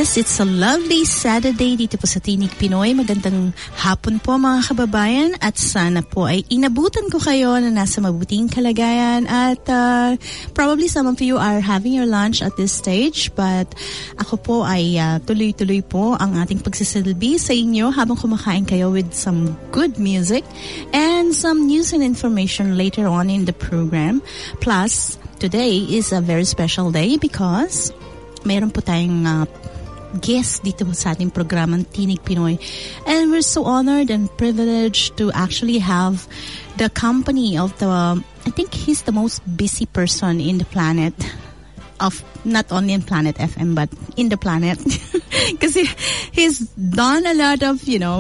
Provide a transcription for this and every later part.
Yes, it's a lovely Saturday dito po sa Tinig Pinoy. Magandang hapon po mga kababayan at sana po ay inabutan ko kayo na nasa mabuting kalagayan at probably some of you are having your lunch at this stage but ako po ay tuloy-tuloy po ang ating pagsisilbi sa inyo habang kumakain kayo with some good music and some news and information later on in the program. Plus, today is a very special day because meron po tayong guest dito sa ating programang Tinig Pinoy. And we're so honored and privileged to actually have the company of I think he's the most busy person in the planet. Of not only in Planet FM but in the planet because he's done a lot of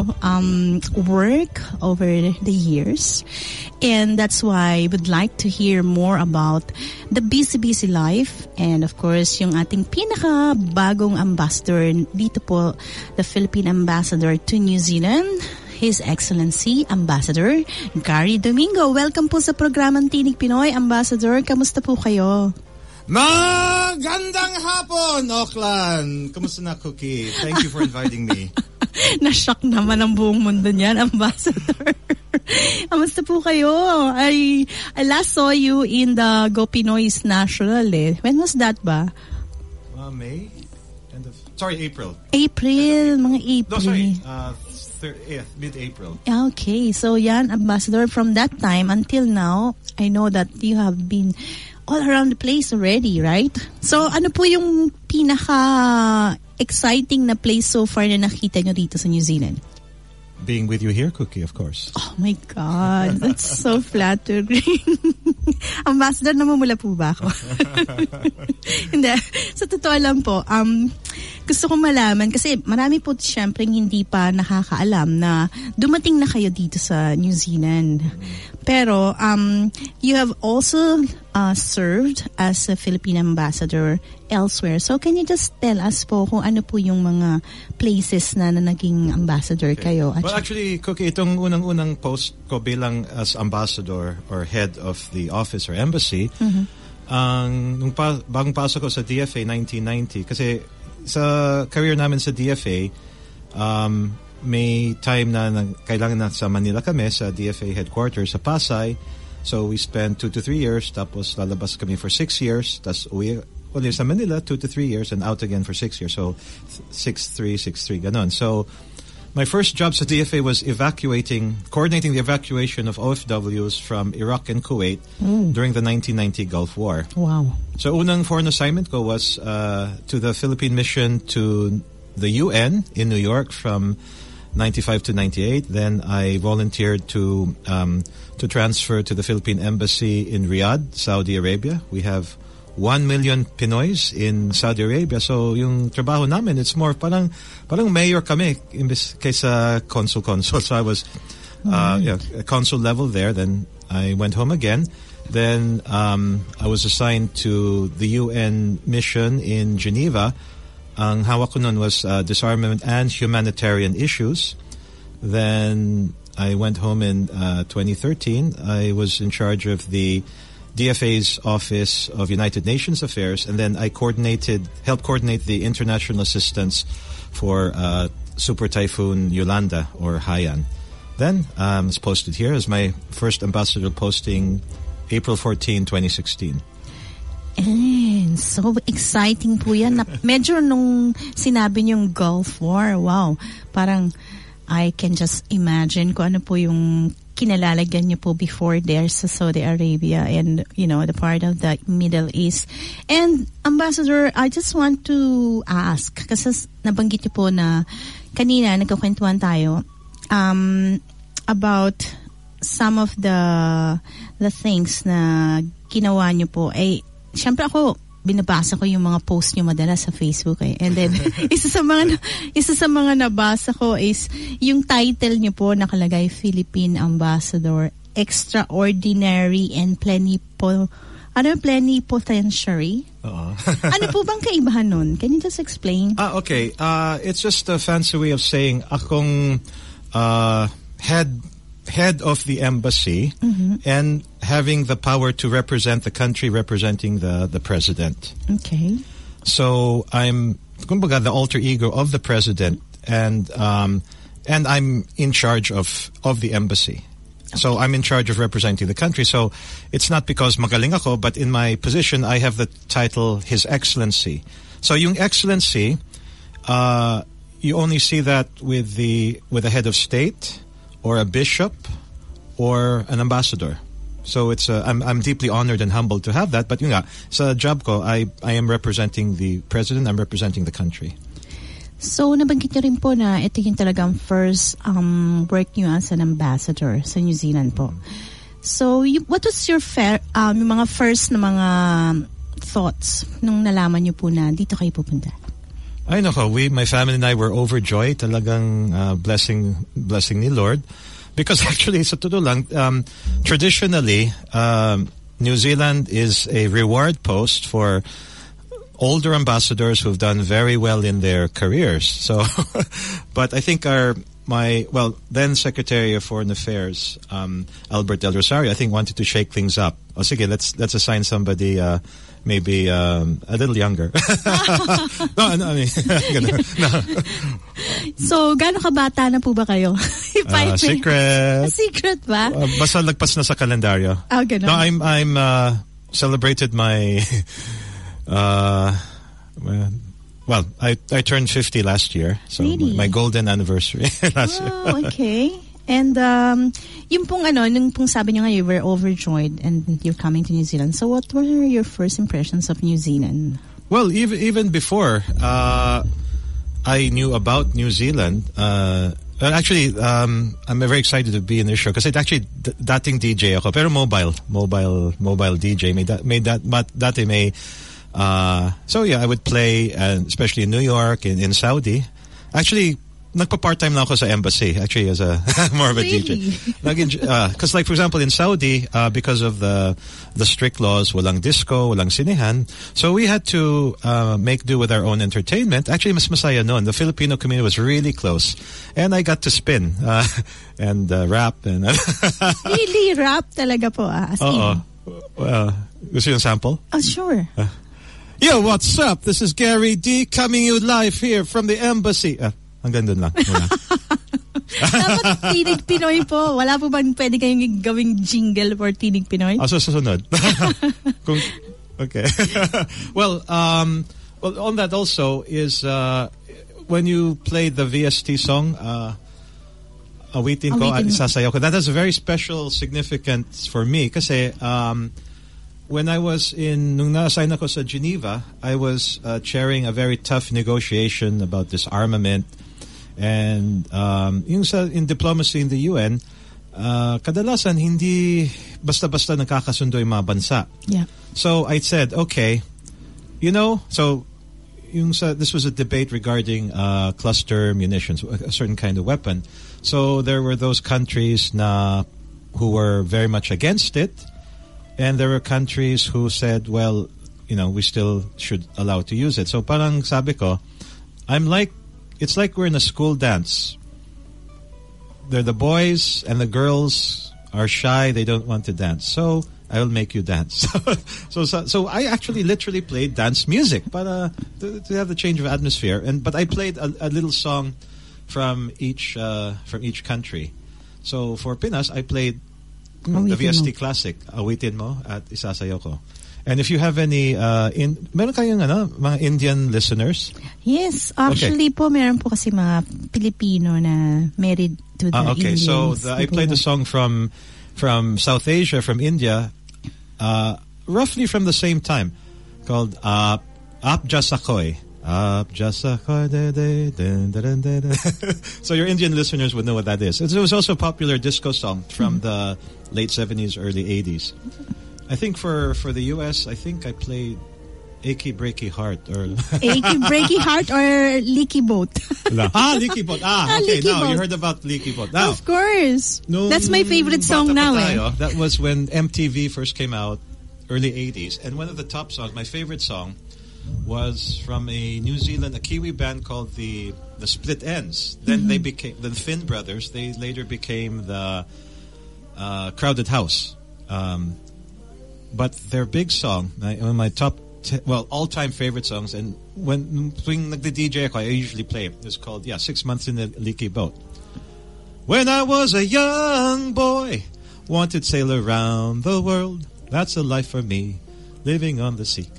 work over the years and that's why I would like to hear more about the busy life and of course yung ating pinaka bagong ambassador dito po, the Philippine Ambassador to New Zealand, His Excellency Ambassador Gary Domingo. Welcome po sa programang Tinig Pinoy. Ambassador, kamusta po kayo? Magandang hapon, Auckland! Kamusta na, Cookie? Thank you for inviting me. Na-shock naman ang buong mundo niyan, Ambassador. Kamusta po kayo? I last saw you in the Go Pinoy's National eh. When was that ba? May? April. April, mga April. No, sorry. Mid-April. Okay, so yan, Ambassador, from that time until now, I know that you have been all around the place already, right? So, ano po yung pinaka-exciting na place so far na nakita nyo dito sa New Zealand? Being with you here, Cookie, of course. Oh my God, that's so flattering. Ambassador, namumula po ba ako? Hindi. Sa totoo lang po, gusto kong malaman, kasi marami po siyempre hindi pa nakakaalam na dumating na kayo dito sa New Zealand. Pero, you have also served as a Philippine ambassador elsewhere. So, can you just tell us po kung ano po yung mga places na naging ambassador kayo? Well, actually, Cookie, itong unang-unang post ko bilang as ambassador or head of the office or embassy, nung bagong pasok ko sa DFA 1990, kasi sa career namin sa DFA, may time na kailangan na sa Manila kami, sa DFA headquarters sa Pasay. So we spent 2 to 3 years, tapos lalabas kami for 6 years, tapos uwi ulit sa Manila, 2 to 3 years, and out again for 6 years. So 6-3, ganon. So my first job sa DFA was coordinating the evacuation of OFWs from Iraq and Kuwait during the 1990 Gulf War. Wow. So unang foreign assignment ko was to the Philippine mission to the UN in New York from 95 to 98. Then I volunteered to transfer to the Philippine Embassy in Riyadh, Saudi Arabia. We have 1 million Pinoys in Saudi Arabia. So yung trabaho namin, it's more parang mayor kami imbes kaysa consul. So I was consul level there. Then I went home again. Then I was assigned to the UN mission in Geneva. Ang hawak ko nun was disarmament and humanitarian issues. Then I went home in 2013. I was in charge of the DFA's Office of United Nations Affairs, and then I helped coordinate the international assistance for Super Typhoon Yolanda or Haiyan. Then I was posted here as my first ambassador posting April 14, 2016. And so exciting po yan. Medyo nung sinabi niyong Gulf War, wow, parang I can just imagine kung ano po yung kinalalagyan niyo po before there sa Saudi Arabia and, the part of the Middle East. And, Ambassador, I just want to ask, kasi nabanggit niyo po na kanina nagkukwentuhan tayo about some of the things na ginawa niyo po. Siyempre ako, binabasa ko yung mga post nyo madalas sa Facebook eh. And then, isa sa mga nabasa ko is yung title nyo po nakalagay, Philippine Ambassador, Extraordinary and Plenipotentiary. Ano po bang kaibahan nun? Can you just explain? Okay. It's just a fancy way of saying akong head of the embassy and having the power to represent the country, representing the president. Okay. So I'm kumbaga, the alter ego of the president, and I'm in charge of the embassy. Okay. So I'm in charge of representing the country. So it's not because magaling ako, but in my position, I have the title His Excellency. So yung Excellency, you only see that with a head of state, or a bishop, or an ambassador. So it's I'm deeply honored and humbled to have that. But yun nga, sa job ko, I am representing the president. I'm representing the country. So nabanggit niyo rin po na ito yung talagang first work niyo as an ambassador sa New Zealand po. So what was your yung mga first na mga thoughts nung nalaman niyo po na dito kayo pupunta? Ay nako, my family and I were overjoyed. Talagang blessing ni Lord. Because actually, sa totoo lang, traditionally, New Zealand is a reward post for older ambassadors who've done very well in their careers. So, but I think then Secretary of Foreign Affairs, Albert Del Rosario, I think wanted to shake things up. Oh, sige, let's assign somebody, maybe a little younger. No, I mean, no. So, gaano kabata na po ba kayo? Secret. Secret ba? Basta lagpas na sa kalendaryo. Ganun. No, I'm celebrated my well, I turned 50 last year. So really? My golden anniversary last year. Okay. And yung pong nung pong sabi niyo nga you were overjoyed and you're coming to New Zealand. So what were your first impressions of New Zealand? Well, even before I knew about New Zealand, actually I'm very excited to be in this show because it actually dating DJ ako, pero mobile DJ so yeah, I would play, especially in New York, in Saudi. Actually, nagpa-part-time na ako sa embassy, actually, as a more of a DJ. Because like, for example, in Saudi, because of the strict laws, walang disco, walang sinehan, so we had to make do with our own entertainment. Actually, mas masaya noon. The Filipino community was really close. And I got to spin and rap. And really? Rap talaga po, as in? Gusto yung sample? Oh, sure. Yo, what's up? This is Gary D coming you live here from the embassy. Hanggang dun lang. Dapat Tinig Pinoy po. Wala po bang pwede kayong gawing jingle for Tinig Pinoy? Susunod. Okay. Well, on that also is when you play the VST song, Awitin Ko at Isasayaw Ko, that has a very special significance for me kasi when I was nung na-assign ako sa Geneva, I was chairing a very tough negotiation about disarmament. And in diplomacy in the UN, kadalasan hindi basta-basta nagkakasundo yung mga bansa. Yeah. So I said, okay, so this was a debate regarding cluster munitions, a certain kind of weapon. So there were those countries who were very much against it. And there were countries who said, well, we still should allow to use it. So parang sabi ko, it's like we're in a school dance. They're the boys and the girls are shy. They don't want to dance. So I will make you dance. So I actually literally played dance music, but to have the change of atmosphere. But I played a little song from each country. So for Pinas, I played the VST Classic, Awitin Mo at Isasayaw Ko. And if you have any, meron kayong mga Indian listeners? Yes, actually po, meron po kasi mga Pilipino na married to the okay. Indians. So I played a song from South Asia, from India, roughly from the same time, called Ap Jasakoy. Ap Jasakoy. So your Indian listeners would know what that is. It was also a popular disco song from the late 70s, early 80s. I think for the US, I think I played Achy Breaky Heart or Achy Breaky Heart or Leaky Boat. Leaky Boat. Okay, Leaky now Boat. you heard about Leaky Boat. Now, of course. That's my favorite song now. That was when MTV first came out, early 80s. And one of the top songs, my favorite song, was from a Kiwi band called the Split Ends. Then they became the Finn Brothers. They later became the Crowded House. But their big song, one of my top all-time favorite songs, and when nagdi-DJ ako, I usually play. It's called 6 Months in a Leaky Boat. When I was a young boy, wanted to sail around the world. That's a life for me, living on the sea.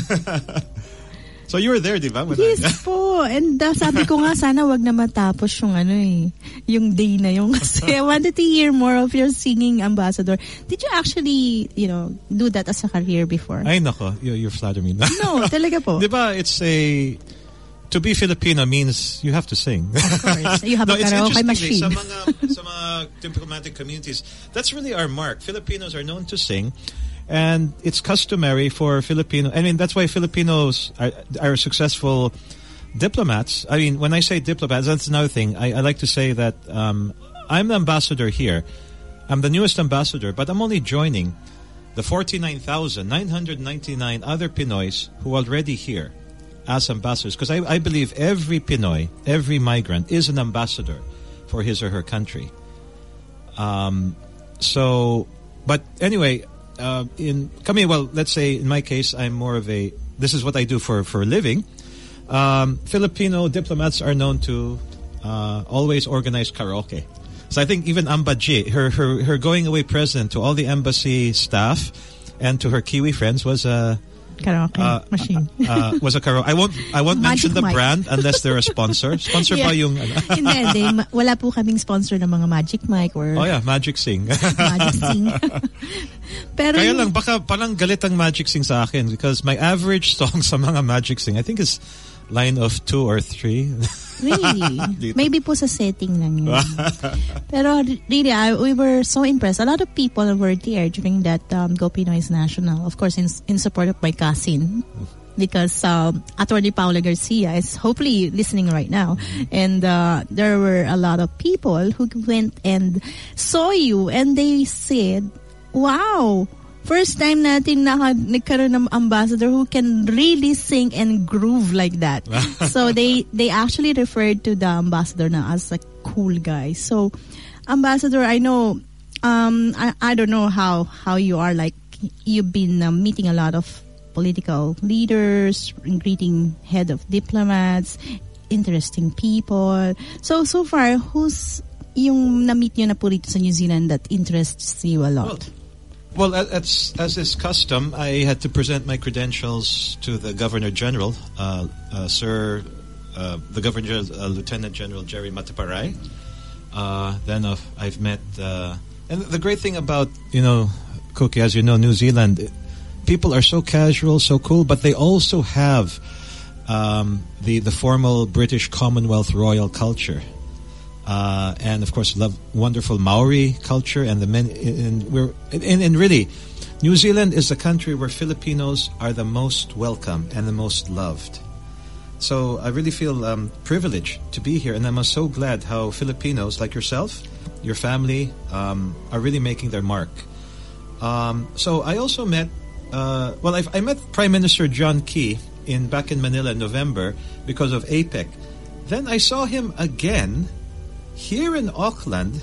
So you were there, di ba? Yes po. And sabi ko nga, sana wag na matapos yung day na yung kasi I wanted to hear more of your singing, Ambassador. Did you actually, do that as a career before? Ay, nako. You're flattering me. No, talaga po. Di ba, to be Filipino means you have to sing. Of course. You have a karaoke machine. Sa mga diplomatic communities, that's really our mark. Filipinos are known to sing. And it's customary for Filipino. I mean, that's why Filipinos are successful diplomats. I mean, when I say diplomats, that's another thing. I like to say that I'm the ambassador here. I'm the newest ambassador, but I'm only joining the 49,999 other Pinoys who are already here as ambassadors. Because I believe every Pinoy, every migrant is an ambassador for his or her country. But anyway... let's say in my case, I'm more of this is what I do for a living. Filipino diplomats are known to always organize karaoke. So I think even Amba G, her going away present to all the embassy staff and to her Kiwi friends was a karaoke machine. Was a karaoke. I won't mention the brand unless they're a sponsor. Sponsor ba yung Hindi, wala po kaming sponsor ng mga Magic Mic or Magic Sing. Magic Sing. Pero kaya lang baka parang galit ang Magic Sing sa akin because my average song sa mga Magic Sing I think is line of 2 or 3. Really? Maybe po sa setting lang yun. Pero really, we were so impressed. A lot of people were there during that Go Pinoy's National. Of course, in support of my cousin. Because Attorney Paula Garcia is hopefully listening right now. And there were a lot of people who went and saw you. And they said, wow! First time natin nagkaroon ng ambassador who can really sing and groove like that. So they actually referred to the ambassador now as a cool guy. So, Ambassador, I know, I don't know how you are like. You've been meeting a lot of political leaders, greeting head of diplomats, interesting people. So far, who's yung na-meet nyo na po rito sa New Zealand that interests you a lot? Well, as is custom, I had to present my credentials to the Governor General, the Governor General, Lieutenant General Jerry Mataparay. Then I've met, and the great thing about Cookie, as you know, New Zealand, people are so casual, so cool, but they also have the formal British Commonwealth royal culture. And of course, wonderful Maori culture, and the men. And really, New Zealand is a country where Filipinos are the most welcome and the most loved. So I really feel privileged to be here, and I'm so glad how Filipinos like yourself, your family, are really making their mark. So I also met. I met Prime Minister John Key back in Manila in November because of APEC. Then I saw him again here in Auckland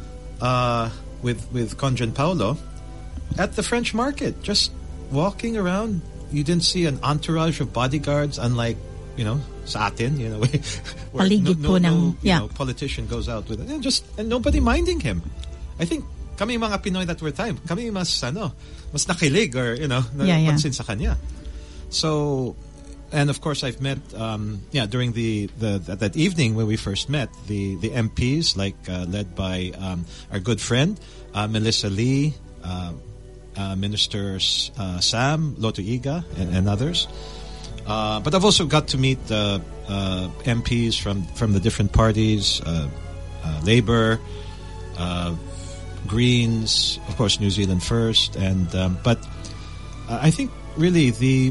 with Conjan Paulo at the French market, just walking around. You didn't see an entourage of bodyguards, unlike sa atin, where no politician goes out with it, and nobody minding him. I think kami mga Pinoy that were time, kami mas nakilig or napansin sa kanya. So. And of course, I've met during that evening when we first met the MPs, led by our good friend Melissa Lee, Ministers Sam Lotuiga, and others. But I've also got to meet MPs from the different parties, Labour, Greens, of course, New Zealand First, and but I think really the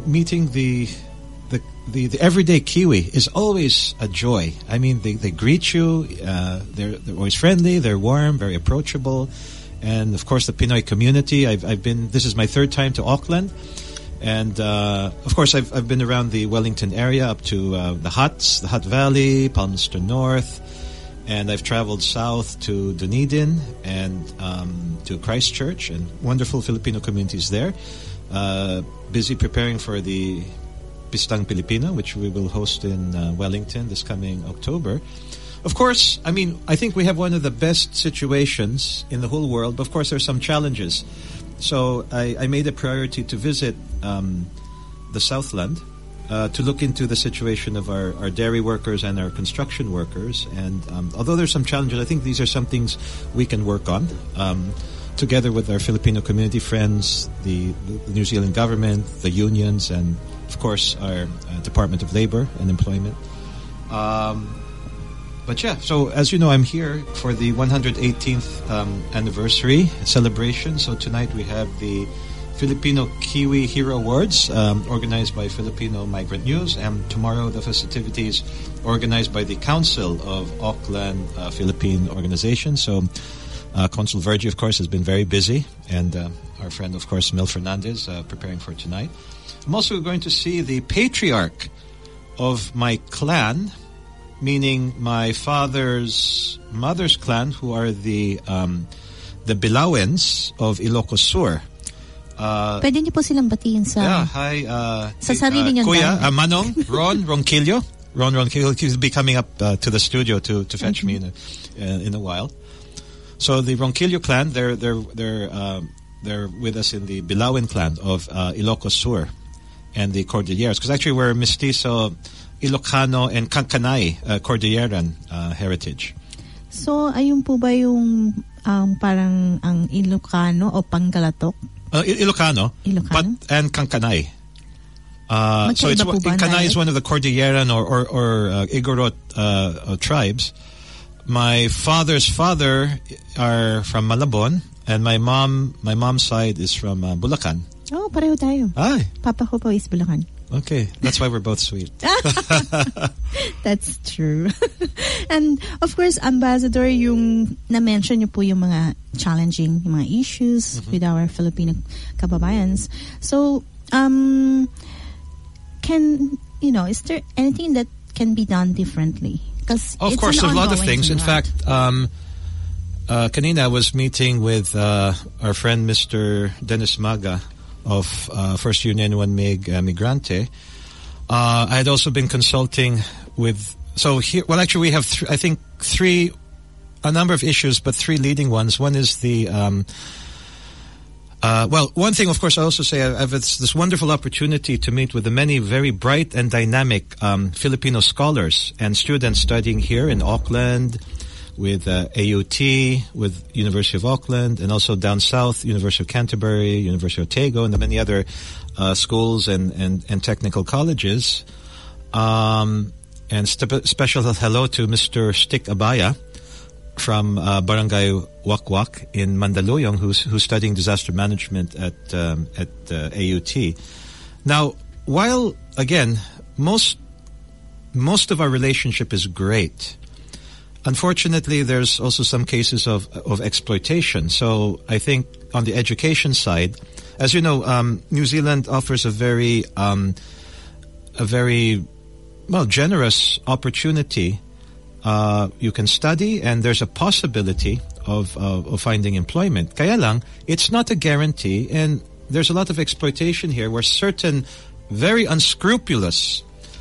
everyday Kiwi is always a joy. I mean, they greet you. They're always friendly. They're warm, very approachable, and of course the Pinoy community. I've been. This is my third time to Auckland, and of course I've been around the Wellington area up to the Hutt Valley, Palmerston North, and I've traveled south to Dunedin and to Christchurch, and wonderful Filipino communities there. Busy preparing for the Pistang Pilipino, which we will host in Wellington this coming October. Of course, I mean, I think we have one of the best situations in the whole world, but of course there's some challenges. So I made a priority to visit the Southland to look into the situation of our dairy workers and our construction workers. And although there's some challenges, I think these are some things we can work on together with our Filipino community friends, the New Zealand government, the unions, and of course our Department of Labor and Employment. But yeah, so as you know, I'm here for the 118th anniversary celebration. So tonight we have the Filipino Kiwi Hero Awards organized by Filipino Migrant News, and tomorrow the festivities organized by the Council of Auckland Philippine Organization. So Consul Virgie, of course, has been very busy, and our friend, of course, Mil Fernandez, preparing for tonight. I'm also going to see the patriarch of my clan, meaning my mother's clan, who are the Bilawens of Ilocos Sur. Pwede niyo po silang batiin sa... Yeah, hi. Sa sarili niyong Kuya, Manong, Ron Ronquillo. Ron Ronquillo, he'll be coming up to the studio to fetch me in a while. So the Ronquillo clan, they're with us in the Bilawan clan of Ilocos Sur and the Cordilleras, because actually we're mestizo Ilocano and Kankanay Cordilleran heritage. So ayun po ba yung parang ang Ilocano o Pangkalatok? Ilocano, but and Kankanay. So it's Kankanay is one of the Cordilleran or Igorot tribes. My father's father are from Malabon, and my mom's side is from Bulacan. Oh, pareho tayo. Ay. Papa ko po is Bulacan. Okay, that's why we're both sweet. That's true. And of course, Ambassador, yung na-mention niyo po yung mga challenging, yung mga issues with our Filipino kababayans. So, is there anything that can be done differently? Of course, there's a lot of things. In fact, kanina I was meeting with our friend Mr. Dennis Maga of First Union 1 Migrante. I had also been consulting with... So here, well, actually we have, a number of issues, but three leading ones. One is the... one thing, of course, I also say I have this wonderful opportunity to meet with the many very bright and dynamic Filipino scholars and students studying here in Auckland, with AUT, with University of Auckland, and also down south, University of Canterbury, University of Otago, and the many other schools and technical colleges. And special hello to Mr. Stick Abaya from Barangay Wakwak in Mandaluyong, who's studying disaster management at AUT. Now, while again most of our relationship is great, unfortunately there's also some cases of exploitation. So I think on the education side, as you know, New Zealand offers a very generous opportunity. You can study, and there's a possibility of finding employment. Kaya lang, it's not a guarantee, and there's a lot of exploitation here where certain very unscrupulous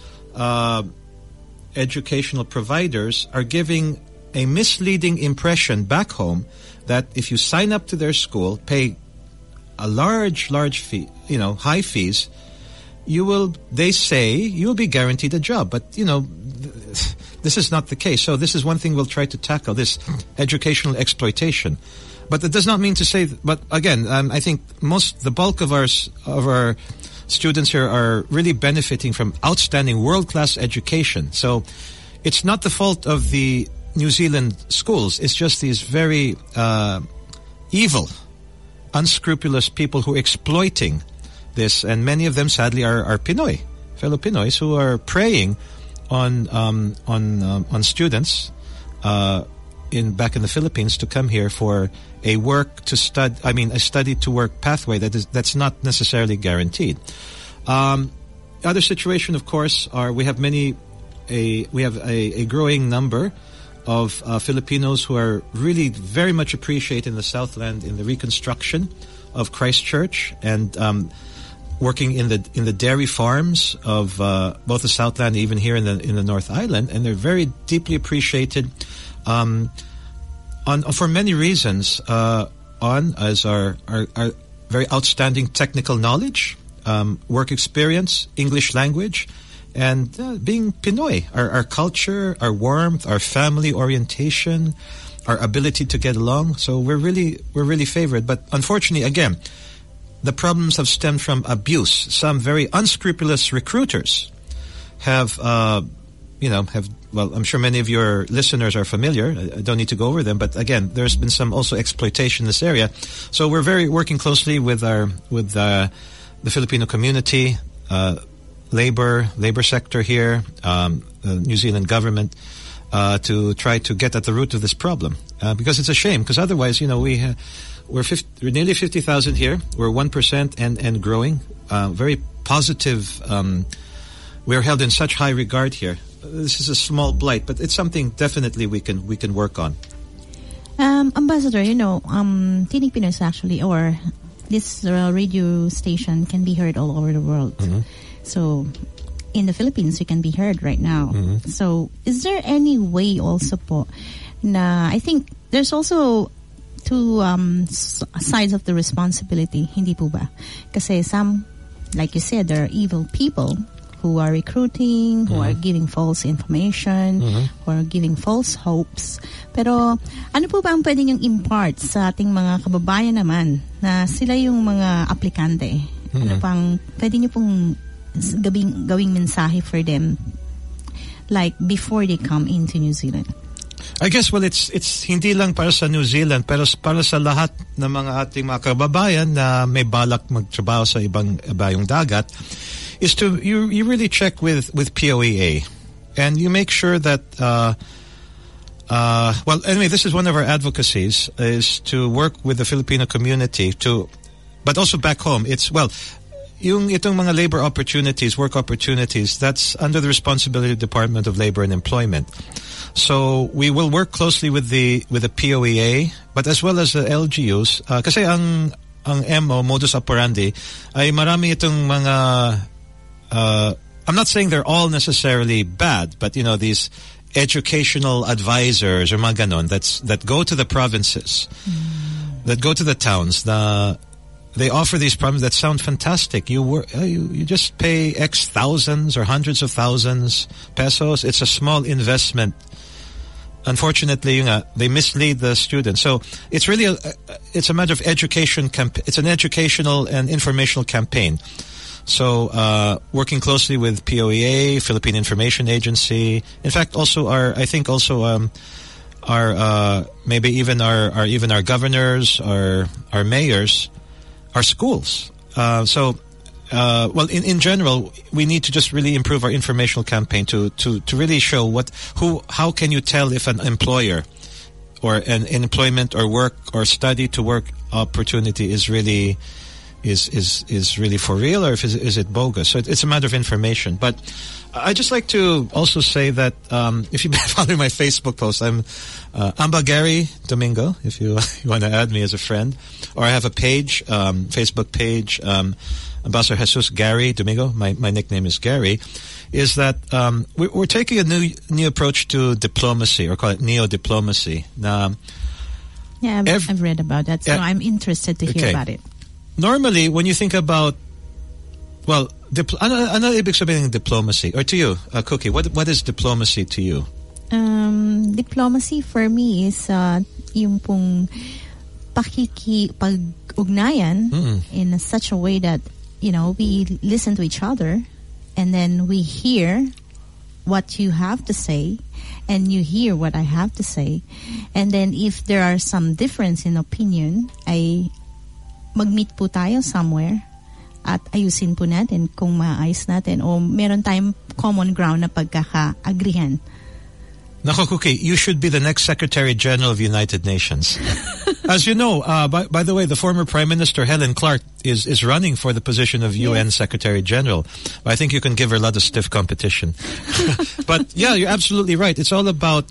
educational providers are giving a misleading impression back home that if you sign up to their school, pay a large fee, high fees, they say you'll be guaranteed a job. But, this is not the case. So this is one thing we'll try to tackle, this educational exploitation. But that does not mean to say, but again, I think the bulk of our students here are really benefiting from outstanding world-class education. So it's not the fault of the New Zealand schools. It's just these very evil, unscrupulous people who are exploiting this. And many of them, sadly, are Pinoy, fellow Pinoys, who are preying on students back in the Philippines to come here for a study to work pathway that's not necessarily guaranteed. Other situation, of course, we have a growing number of Filipinos who are really very much appreciated in the Southland in the reconstruction of Christchurch, and working in the dairy farms of both the Southland and even here in the North Island, and they're very deeply appreciated for many reasons. As our very outstanding technical knowledge, work experience, English language, and being Pinoy, our culture, our warmth, our family orientation, our ability to get along. So we're really favored. But unfortunately, again, the problems have stemmed from abuse. Some very unscrupulous recruiters have, well, I'm sure many of your listeners are familiar. I don't need to go over them, but again, there's been some also exploitation in this area. So we're working closely with the Filipino community, labor sector here, the New Zealand government, to try to get at the root of this problem. Because it's a shame, because otherwise, we're nearly 50,000 here. We're 1% and growing. Very positive. We're held in such high regard here. This is a small blight, but it's something definitely we can work on. Ambassador, Tinig Pinoy is actually, or this radio station can be heard all over the world. Mm-hmm. So in the Philippines, we can be heard right now. Mm-hmm. So is there any way also po na, I think there's also two sides of the responsibility, hindi po ba? Kasi some, like you said, there are evil people who are recruiting, who are giving false information, who are giving false hopes. Pero ano po ba ang pwede niyong impart sa ating mga kababayan naman na sila yung mga aplikante? Ano pang pwede niyo pong gawing mensahe for them, like before they come into New Zealand? I guess, well, it's hindi lang para sa New Zealand, pero para sa lahat ng mga ating mga kababayan na may balak magtrabaho sa ibayong dagat, is to you really check with POEA, and you make sure that well, anyway, this is one of our advocacies, is to work with the Filipino community but also back home. It's, well, itong mga labor opportunities, work opportunities, that's under the responsibility of the Department of Labor and Employment. So we will work closely with the POEA, but as well as the LGUs, kasi ang modus operandi ay marami itong mga I'm not saying they're all necessarily bad, but these educational advisors or mga ganon that go to the provinces, that go to the towns, they offer these programs that sound fantastic. You just pay X thousands or hundreds of thousands pesos. It's a small investment. Unfortunately, they mislead the students. So it's really it's a matter of education. It's an educational and informational campaign. So working closely with POEA, Philippine Information Agency. In fact, also our maybe even our governors, our mayors, our schools. Well, in general, we need to just really improve our informational campaign to really show how can you tell if an employer or an employment or work or study to work opportunity is really really for real, or is it bogus? So it's a matter of information. But I just like to also say that if you follow my Facebook post, I'm Amba Gary Domingo, if you want to add me as a friend, or I have a page, Facebook page, Ambassador Jesus Gary Domingo. My nickname is Gary. Is that we're taking a new approach to diplomacy, or call it neo-diplomacy. Yeah, I've read about that, so I'm interested to hear about it. Normally, when you think about, well, ano ibig sabihin ng diplomacy? Or to you, Cookie, what is diplomacy to you? Diplomacy for me is yung pong pag-ugnayan in such a way that, we listen to each other, and then we hear what you have to say, and you hear what I have to say. And then if there are some difference in opinion, mag-meet po tayo somewhere at ayusin po natin kung maayos natin o meron tayong common ground na pagkaka-agrihan. Nako, Cookie, you should be the next Secretary General of the United Nations. As you know, by the way, the former Prime Minister Helen Clark is running for the position of UN Secretary General. I think you can give her a lot of stiff competition. But yeah, you're absolutely right. It's all about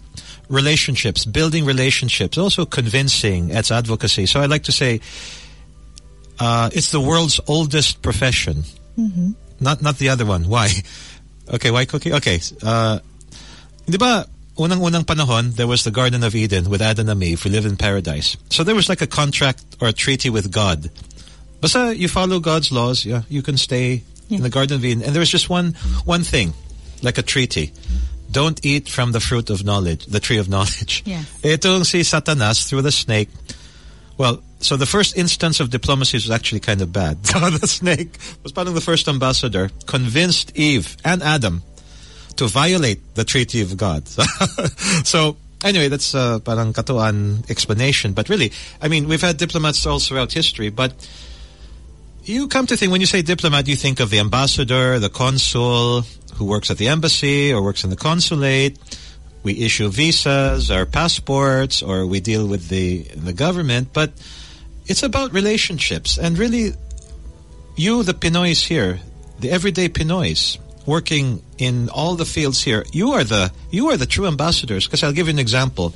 relationships, building relationships, also convincing. It's advocacy. So I like to say, it's the world's oldest profession. Not the other one. Why? Okay, why cooking? Okay. Di ba, unang-unang panahon, there was the Garden of Eden with Adam and Eve. We live in paradise. So there was like a contract or a treaty with God. Basta you follow God's laws, yeah, you can stay in the Garden of Eden. And there was just one thing, like a treaty. Don't eat from the fruit of knowledge, the tree of knowledge. Yes. Itong si Satanas, through the snake, well, so the first instance of diplomacy was actually kind of bad. So the snake was part of the first ambassador, convinced Eve and Adam to violate the treaty of God. So anyway, that's parang katuan explanation. But really, I mean, we've had diplomats all throughout history, but you come to think, when you say diplomat, you think of the ambassador, the consul, who works at the embassy or works in the consulate. We issue visas or passports, or we deal with the government. But it's about relationships. And really, you, the Pinoys here, the everyday Pinoys, working in all the fields here, you are the true ambassadors. Because I'll give you an example.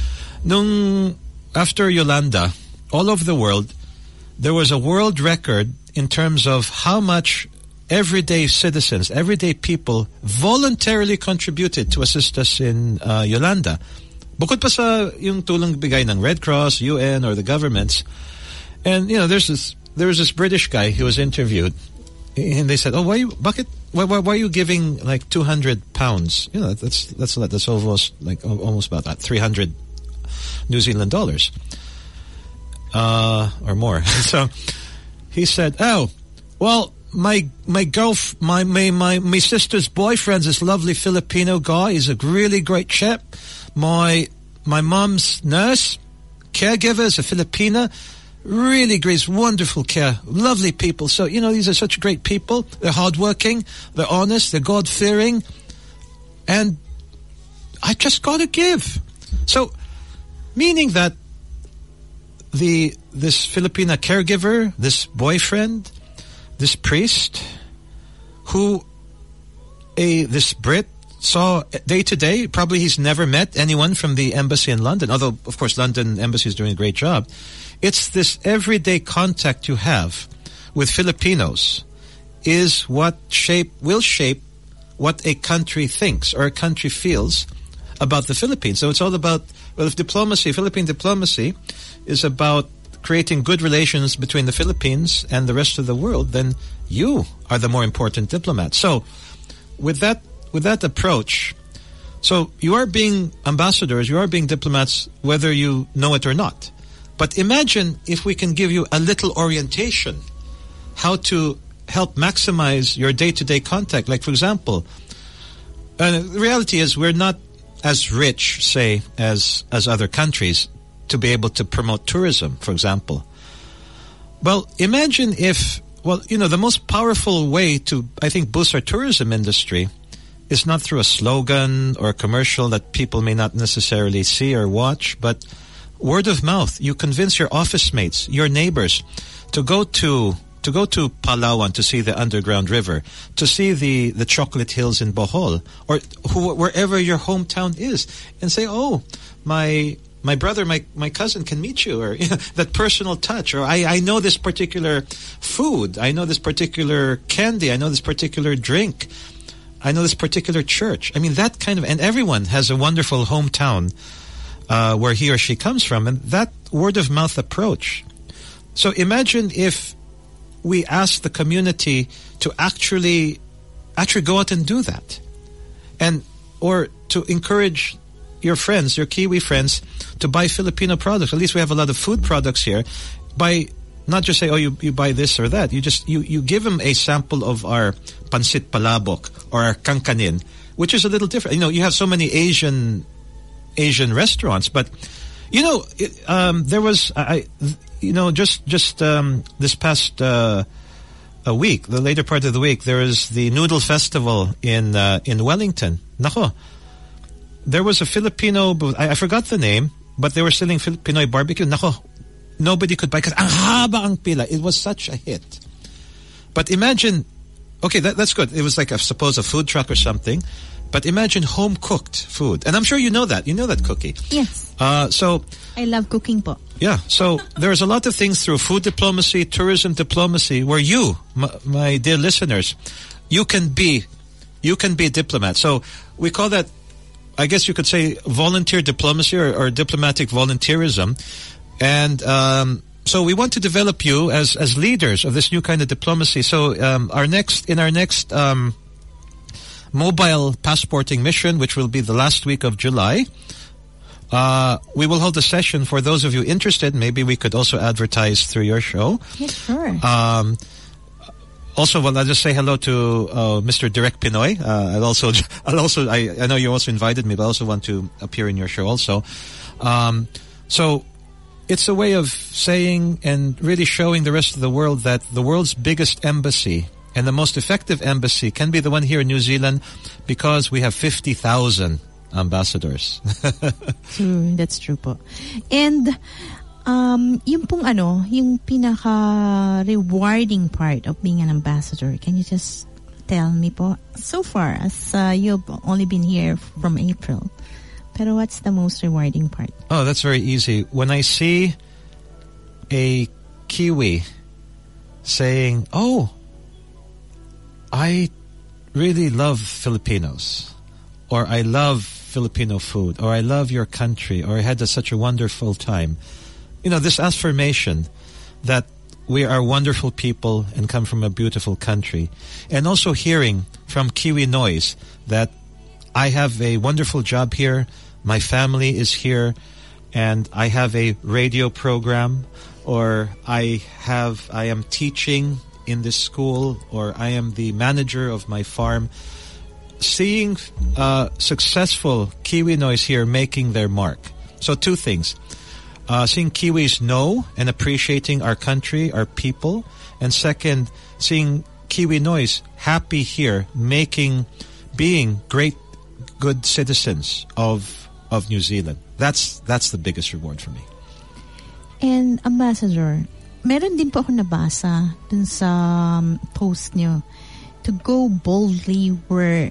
After Yolanda, all over the world, there was a world record in terms of how much everyday citizens, everyday people voluntarily contributed to assist us in Yolanda. Bukod pa sa yung tulong bigay ng Red Cross, UN, or the governments. And, you know, there was this British guy who was interviewed, and they said, "Oh, why are you giving like 200 pounds? You know, that's almost about that, 300 New Zealand dollars, or more." So he said, "Oh, well, my sister's boyfriend's this lovely Filipino guy. He's a really great chap. My mom's nurse, caregiver is a Filipina. Really great, wonderful care. Lovely people. So, you know, these are such great people. They're hardworking. They're honest. They're God-fearing. And I just got to give." So, meaning that this Filipina caregiver, this boyfriend, this priest, this Brit saw day to day, probably he's never met anyone from the embassy in London, although, of course, London embassy is doing a great job. It's this everyday contact you have with Filipinos is what will shape what a country thinks or a country feels about the Philippines. So it's all about, well, if Philippine diplomacy is about creating good relations between the Philippines and the rest of the world, then you are the more important diplomat. So with that approach, so you are being ambassadors, you are being diplomats, whether you know it or not. But imagine if we can give you a little orientation, how to help maximize your day-to-day contact. Like, for example, the reality is we're not as rich, say, as other countries to be able to promote tourism, for example. Well, imagine if, the most powerful way to, I think, boost our tourism industry is not through a slogan or a commercial that people may not necessarily see or watch, but word of mouth. You convince your office mates, your neighbors, to go to Palawan to see the underground river, to see the chocolate hills in Bohol, or wherever your hometown is, and say, "Oh, my brother, my cousin can meet you," or that personal touch, or I know this particular food, I know this particular candy, I know this particular drink, I know this particular church. I mean, that kind of, and everyone has a wonderful hometown where he or she comes from, and that word of mouth approach. So imagine if we ask the community to actually go out and do that, or to encourage your friends, your Kiwi friends, to buy Filipino products. At least we have a lot of food products here. By not just say, "Oh, you buy this or that." You give them a sample of our Pansit Palabok or our Kangkanin, which is a little different. You have so many Asian restaurants, but there was just this past a week, the later part of the week, there was the Noodle Festival in Wellington. Nako, there was a Filipino booth. I forgot the name, but they were selling Pinoy barbecue. Nako, nobody could buy because ang haba ang pila. It was such a hit. But imagine, okay, that's good. It was like, I suppose, a food truck or something. but imagine home-cooked food. And I'm sure you know that. You know that, Cookie. Yes. So I love cooking po. yeah, so there's a lot of things through food diplomacy, tourism diplomacy, where you, my dear listeners, you can be a diplomat. So we call that, I guess you could say, volunteer diplomacy or diplomatic volunteerism. And so we want to develop you as leaders of this new kind of diplomacy. So our next mobile passporting mission, which will be the last week of July, we will hold a session for those of you interested. Maybe we could also advertise through your show. Yes, sure. Also, well, I'll just say hello to Mr. Direk Pinoy. I know you also invited me, but I also want to appear in your show also. So it's a way of saying and really showing the rest of the world that the world's biggest embassy and the most effective embassy can be the one here in New Zealand, because we have 50,000 ambassadors. True, that's true po. And yung pong yung pinaka rewarding part of being an ambassador, can you just tell me po, so far as you've only been here from April, pero what's the most rewarding part? Oh, that's very easy. When I see a Kiwi saying, "Oh, I really love Filipinos," or "I love Filipino food," or "I love your country," or "I had such a wonderful time." You know, this affirmation that we are wonderful people and come from a beautiful country. And also hearing from Kiwi Noise that I have a wonderful job here, my family is here, and I have a radio program, or I am teaching in this school, or I am the manager of my farm. Seeing successful Kiwi Noise here making their mark. So two things. Seeing Kiwis know and appreciating our country, our people. And second, seeing Kiwi Noise happy here, being great, good citizens of New Zealand. That's the biggest reward for me. And Ambassador, meron din po ako nabasa dun sa post nyo, to go boldly where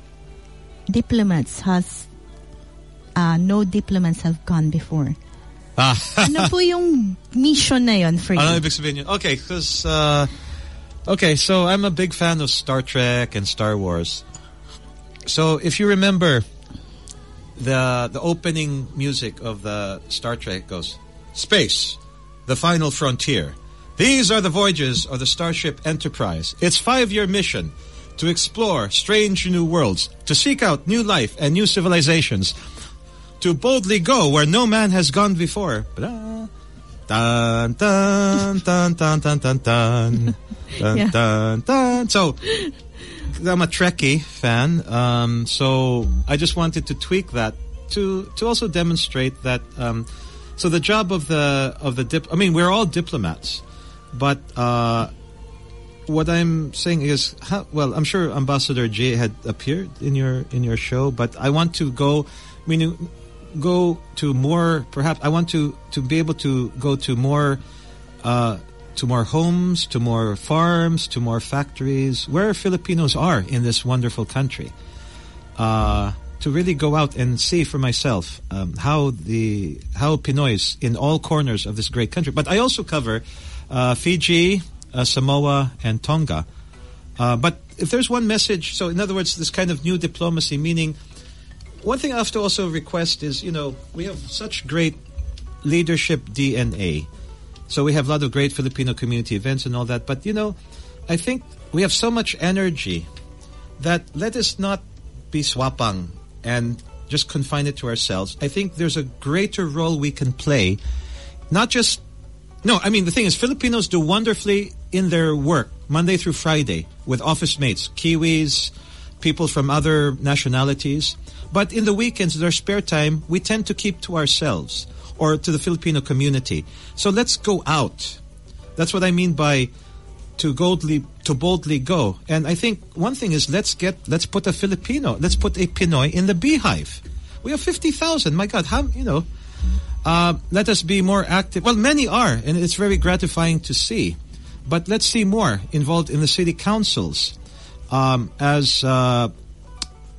no diplomats have gone before. Ano po yung mission na yon for you? Ano ibig sabihin yun? Okay, because so I'm a big fan of Star Trek and Star Wars. So if you remember, the opening music of the Star Trek goes, "Space, the final frontier. These are the voyages of the Starship Enterprise. Its 5-year mission to explore strange new worlds, to seek out new life and new civilizations, to boldly go where no man has gone before." Dun, dun, dun, dun, dun, dun, dun, dun. Dun, dun, dun. So I'm a Trekkie fan, so I just wanted to tweak that to also demonstrate that. So the job of the we're all diplomats, but what I'm saying is, I'm sure Ambassador J had appeared in your show, but I want to go. Go to more. Perhaps I want to be able to go to more homes, to more farms, to more factories where Filipinos are in this wonderful country. To really go out and see for myself how Pinoys in all corners of this great country. But I also cover Fiji, Samoa, and Tonga. But if there's one message, so in other words, this kind of new diplomacy, meaning. One thing I have to also request is, we have such great leadership DNA. So we have a lot of great Filipino community events and all that. But, I think we have so much energy that let us not be swapang and just confine it to ourselves. I think there's a greater role we can play. The thing is, Filipinos do wonderfully in their work, Monday through Friday, with office mates, Kiwis, people from other nationalities. But in the weekends, their spare time, we tend to keep to ourselves or to the Filipino community. So let's go out. That's what I mean by to boldly go. And I think one thing is let's put a Pinoy in the beehive. We have 50,000. My God, let us be more active. Well, many are, and it's very gratifying to see. But let's see more involved in the city councils.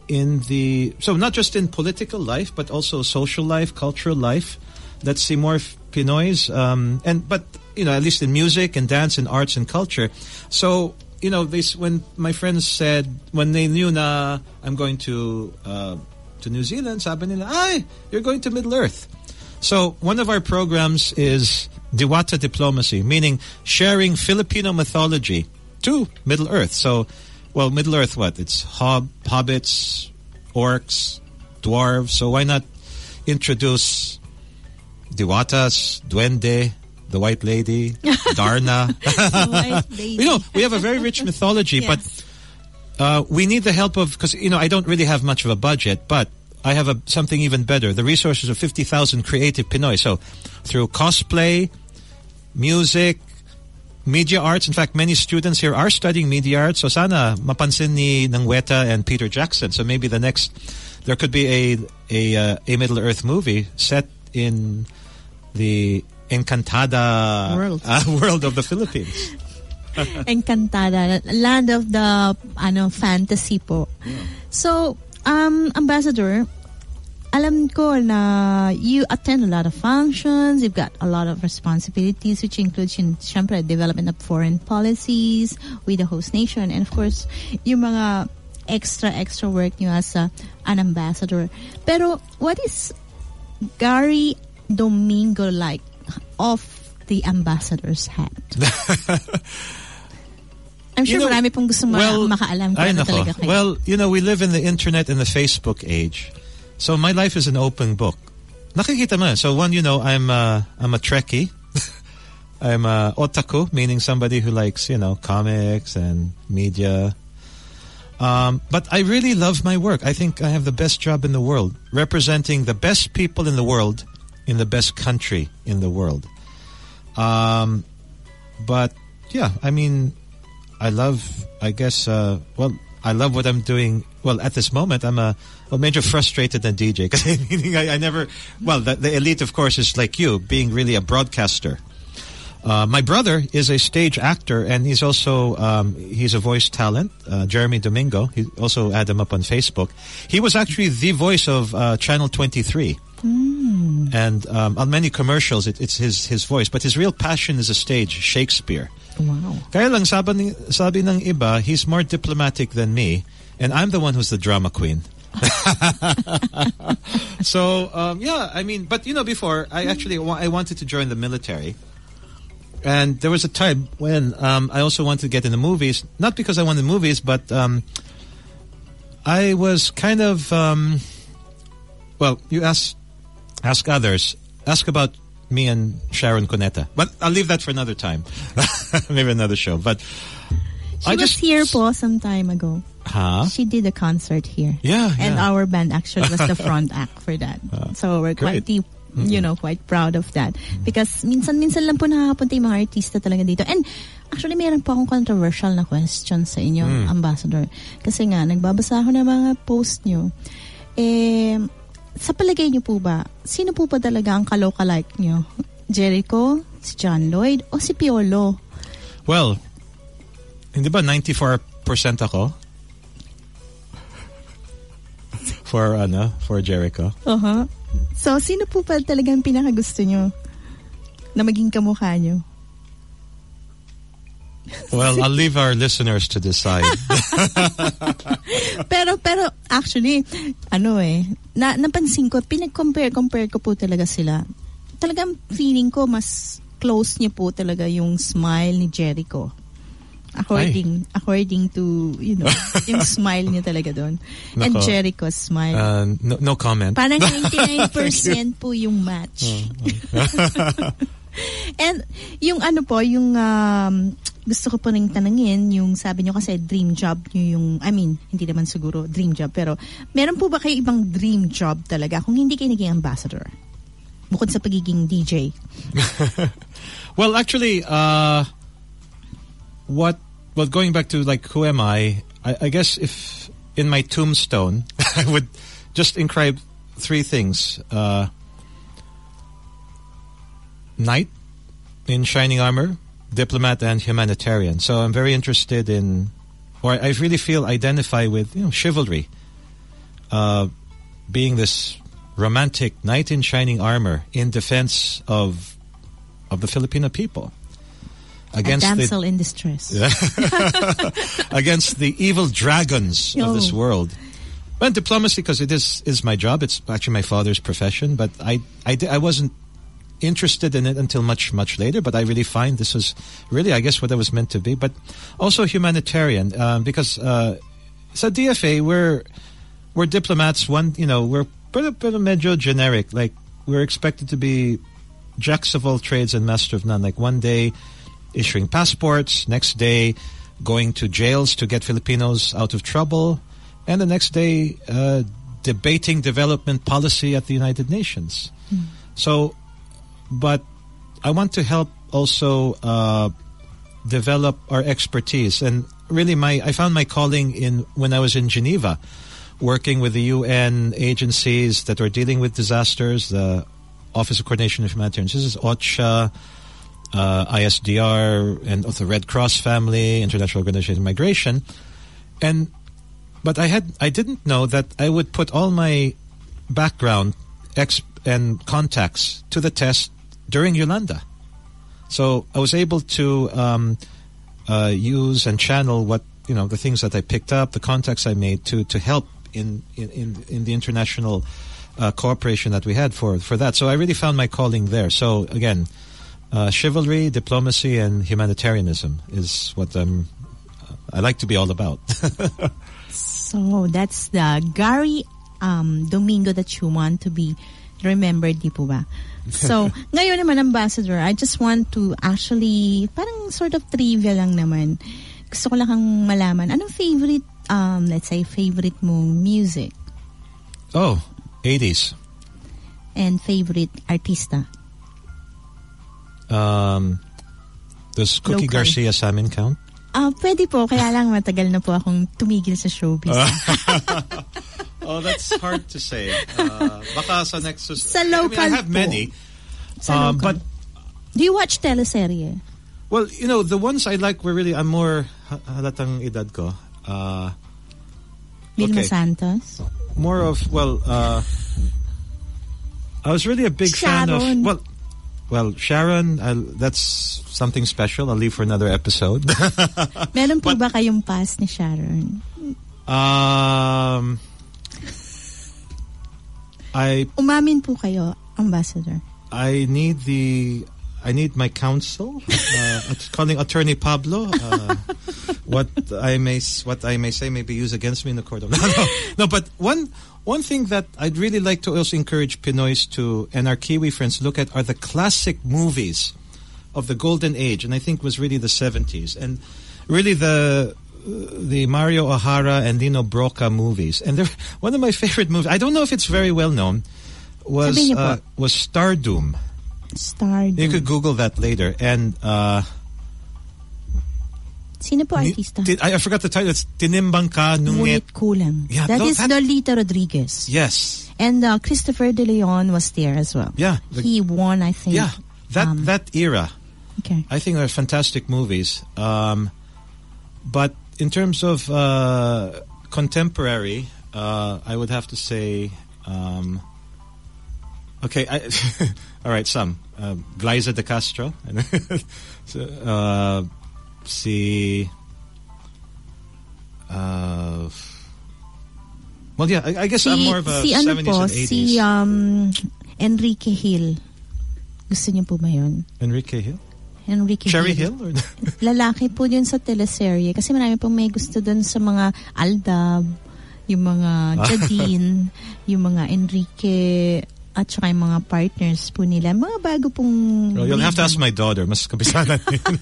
so not just in political life, but also social life, cultural life. Let's see more Pinoys, but at least in music and dance and arts and culture. So when my friends said, when they knew na I'm going to New Zealand, sabi nila, ay, you're going to Middle Earth. So one of our programs is Diwata Diplomacy, meaning sharing Filipino mythology to Middle Earth. So, Middle Earth, what? It's hobbits, orcs, dwarves. So why not introduce Diwatas, Duende, the White Lady, Darna. The White Lady. We have a very rich mythology, yes. But we need the help of, because, I don't really have much of a budget, but I have something even better. The resources of 50,000 creative Pinoy. So through cosplay, music, media arts. In fact, many students here are studying media arts. So sana mapansin ni Nangweta and Peter Jackson. So maybe there could be a Middle Earth movie set in the Encantada world of the Philippines. Encantada, land of the fantasy po. Yeah. So, Ambassador, alam ko na you attend a lot of functions, you've got a lot of responsibilities, which includes, syempre, development of foreign policies with the host nation, and of course, yung mga extra work nyo as an ambassador. Pero, what is Gary Domingo like off the ambassador's hat? I'm sure marami pong gusto makaalam kung ano talaga kayo. Well, we live in the internet and the Facebook age. So my life is an open book. Nakikita mo. So one, I'm a Trekkie. I'm a otaku, meaning somebody who likes, comics and media. But I really love my work. I think I have the best job in the world, representing the best people in the world in the best country in the world. But yeah, I love what I'm doing. Well, at this moment, I'm a major frustrated than DJ, because I never. Well, the elite, of course, is like you, being really a broadcaster. My brother is a stage actor, and he's also he's a voice talent. Jeremy Domingo. He also add him up on Facebook. He was actually the voice of Channel 23. And on many commercials, it's his voice. But his real passion is a stage, Shakespeare. Wow. Kaya lang sabi ng iba, he's more diplomatic than me, and I'm the one who's the drama queen. So, but before, I wanted to join the military. And there was a time when I also wanted to get into movies, not because I wanted movies, but I was kind of, you ask others, ask about me and Sharon Cuneta. But I'll leave that for another time. Maybe another show. But she was here po some time ago. Huh? She did a concert here. Yeah. And our band actually was the front act for that. So we're quite quite proud of that. Because minsan lang po nakakapunta yung mga artista talaga dito. And actually, mayroon po akong controversial na question sa inyo, Ambassador. Kasi nga, nagbabasa ako ng mga post nyo. Sa palagay nyo po ba, sino po pa talaga ang kaloka-like nyo? Jericho, si John Lloyd, o si Piolo? Well, hindi ba 94% ako? For Jericho. Uh-huh. So, sino po pa talagang pinakagusto nyo na maging kamukha nyo? Well, I'll leave our listeners to decide. pero actually, napansin ko, compare ko po talaga sila. Talagang feeling ko mas close niya po talaga yung smile ni Jericho. According to, yung smile niya talaga doon. And Jericho's smile. No comment. Parang 99% po yung match. And yung gusto ko po nang tanungin, yung sabi nyo kasi dream job nyo yung, hindi naman siguro dream job, pero meron po ba kayo ibang dream job talaga kung hindi kayo naging ambassador? Bukod sa pagiging DJ. Well, actually, going back to who am I guess if in my tombstone, I would just inscribe 3 things. Knight in shining armor, diplomat, and humanitarian. So I'm very interested in, or I really feel identify with, chivalry. being this romantic knight in shining armor in defense of the Filipino people against a damsel in distress. Against the evil dragons of this world. And diplomacy, because it is my job. It's actually my father's profession, but I wasn't interested in it until much later. But I really find this was really, I guess, what I was meant to be. But also humanitarian, because sa DFA we're diplomats. We're pretty medyo generic. Like, we're expected to be jacks of all trades and master of none. Like, one day issuing passports, next day going to jails to get Filipinos out of trouble, and the next day debating development policy at the United Nations. So, but I want to help also develop our expertise. And really I found my calling when I was in Geneva, working with the UN agencies that are dealing with disasters, the Office of Coordination of Humanitarian Services, OCHA, ISDR, and also Red Cross family, International Organization of Migration. But I didn't know that I would put all my background and contacts to the test during Yolanda. So I was able to use and channel the things that I picked up, the contacts I made to help in the international cooperation that we had for that. So I really found my calling there. So again, chivalry, diplomacy, and humanitarianism is what I like to be all about. So that's the Gary Domingo that you want to be remembered, di po ba? So, ngayon naman, Ambassador, I just want to actually, parang sort of trivia lang naman. Gusto ko lang kang malaman, anong favorite, let's say, favorite mong music? Oh, 80s. And favorite artista? Does Cookie Local. Garcia sa amin count? Pwede po, kaya lang matagal na po akong tumigil sa showbiz. Oh, that's hard to say. Baka sa next... Sa local I have po. many. Sa local. But, do you watch teleserye? well, the ones I like were really... I'm more... halatang edad ko. Vilma Okay. Santos? More of... Well, I was really a big fan Sharon. of... Well, Sharon, that's something special. I'll leave for another episode. Meron po ba kayong past ni Sharon? Umamin po kayo, Ambassador. I need my counsel. Calling Attorney Pablo. What I may say may be used against me in the court of law. No, but one thing that I'd really like to also encourage Pinoys and our Kiwi friends to look at are the classic movies of the golden age, and I think was really the 70s, and really the Mario O'Hara and Lino Broca movies. And one of my favorite movies, I don't know if it's very well known, was Stardoom. Stardoom. You could Google that later. And sino po artista? I forgot the title. It's Tinimbang Ka Ngunit. Ngunit Kulang. Yeah, that is Lolita Rodriguez. Yes. And Christopher De Leon was there as well. Yeah. He won, I think. Yeah. That era. Okay. I think they're fantastic movies. But in terms of contemporary, I would have to say... okay, all right, some. Glyza de Castro. Well, yeah, I guess I'm more of a 70s and 80s. Enrique Hill. Gusto niyo po ba yun? Enrique Hill? Enrique Cherry Hill? Hill? Lalaki po yun sa teleserye. Kasi marami pong may gusto dun sa mga Aldab, yung mga Jadine, yung mga Enrique, at saka yung mga partners po nila. Mga bago pong... Well, you'll have to ask my daughter. Mas kabisanan.